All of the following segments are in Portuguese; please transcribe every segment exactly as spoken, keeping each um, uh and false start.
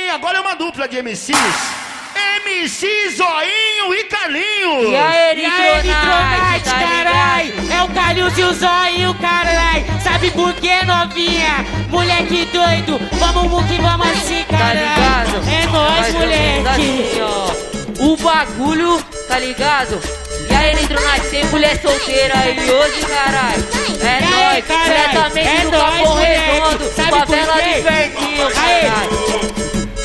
Zoinho, agora é uma dupla de M Cs. M C Zoinho e Carlinhos. E aí, E aí, Nitronite, tá carai, é o Carlinhos e o Zoinho, carai. Sabe por que, novinha? Moleque doido, vamos que vamos assim, Tá carai. ligado? É nóis, Mais ou menos moleque. assim, ó. O bagulho, tá ligado? E aí, Nitronite, tem mulher solteira aí hoje, caralho? É E aí, nóis, caralho? diretamente É do nóis, Capão moleque. Redondo, Sabe por favela do quê? Inferninho, Aí. caralho.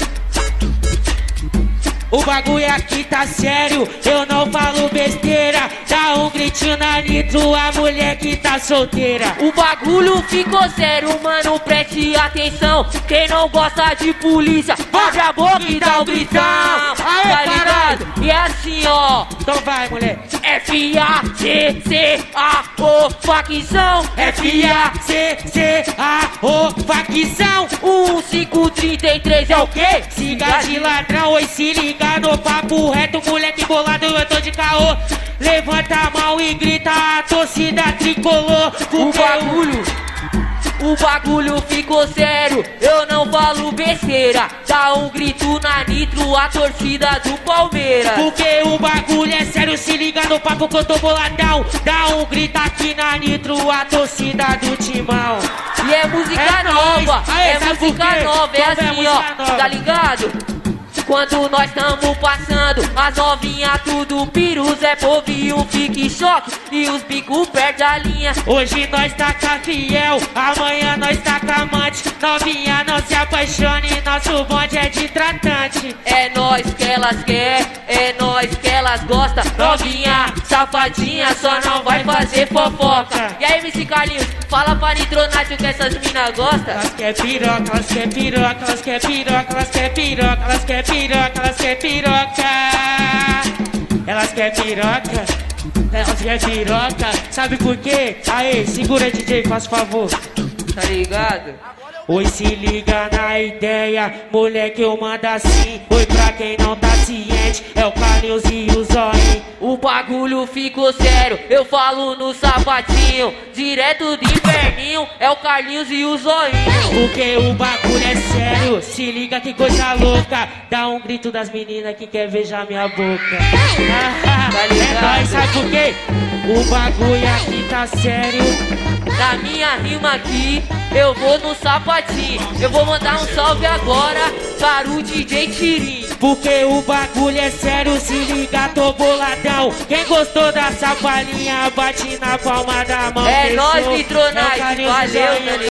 O bagulho aqui tá sério, eu não falo besteira. Dá um gritinho na Nitro, a mulher que tá solteira. O bagulho ficou sério, mano, preste atenção. Quem não gosta de polícia, abre a boca e dá um gritão. Aê, Tá ligado? E é assim, ó. Então vai, mulher. F A C C A O, facção. F A C C A O, facção. um cinco trinta e três é o quê? Siga de ladrão, oi, se liga no papo reto, moleque bolado, eu tô de caô. Levanta a mão e grita, a torcida tricolor. O bagulho, o bagulho ficou sério, eu não falo besteira. Dá um grito na Nitro, a torcida do Palmeiras. Porque o bagulho é sério, se liga no papo que eu tô boladão. Dá um grito aqui na Nitro, a torcida do Timão. E é música É nova, nóis. Aê, é sabe por música quê? nova, é Qual é a assim, música ó, nova? tá ligado? Quando nós tamo passando, as novinhas tudo piru, Zé Povinho fica em choque e os bicos perdem a linha. Hoje nós taca fiel, amanhã nós taca amante. Novinha não se apaixone, nosso bonde é de tratante. É nós que elas quer, é nós que elas gostam. Novinha, safadinha, só não vai fazer fofoca. E aí, M C Carlinhos, fala pra Nitronite o que essas minas gostam. Elas quer piroca, elas quer piroca, elas quer piroca, elas quer piroca, elas quer piroca, elas quer piroca. Elas quer piroca, elas quer piroca. Sabe por quê? Aê, segura D J, faz favor. Tá ligado? Oi, se liga na ideia, moleque, eu mando assim. Oi, pra quem não tá ciente, é o Carlinhos e o Zoinho. O bagulho ficou sério, eu falo no sapatinho. Direto do Inferninho, é o Carlinhos e o Zoinho. Porque o bagulho é sério, se liga que coisa louca. Dá um grito das meninas que quer beijar minha boca. Ah, Tá é ligado? nóis, sabe por quê? O bagulho aqui tá sério. Na minha rima aqui, eu vou no sapatinho. Eu vou mandar um salve agora para o D J Tirinho. Porque o bagulho é sério, se liga, tô boladão. Quem gostou dessa palhinha, bate na palma da mão. É fechou? nóis, Nitronite, É o Carlinhos e valeu, Zoinho. tá ligado?